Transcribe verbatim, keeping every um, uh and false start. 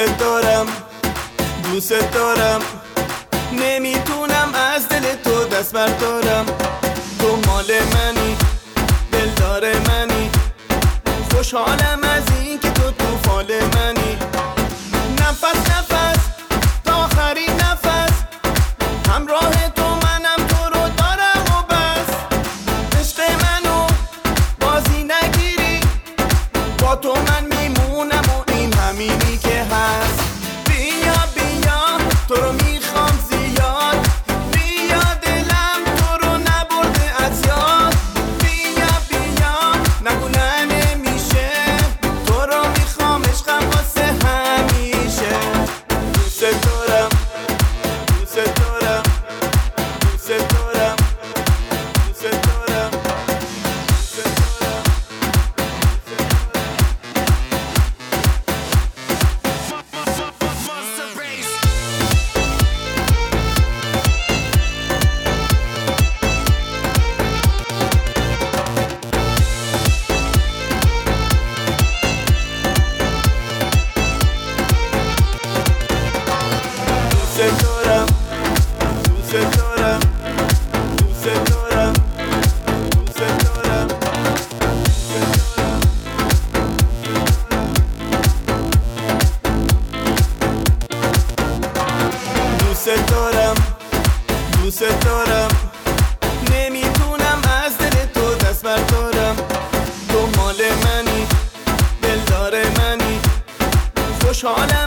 دوست دارم دوست دارم، نمیتونم از دل تو دست بردارم. تو مال منی، دلدار منی، خوشحالم از این که تو تو فال منی. نفس نفس تا آخرین نفس، همراه تو منم، تو رو دارم و بس. عشق منو بازی نگیری، با تو من میمونم و این همینی که هست. بیا بیا تو رو میخوام زیاد، بیا دلم تو رو نبرده از یاد. بیا بیا نگو نه نمیشه، تو رو میخوام عشقم واسه همیشه. دوست دارم دوست دارم دوست دارم دوست دارم دوست دارم. دوست دارم دوست دارم دوست دارم دوست دارم دوست دارم دوست دارم، نمیتونم از دل تو دست بردارم. تو مال منی، دلدار منی، خوشحالم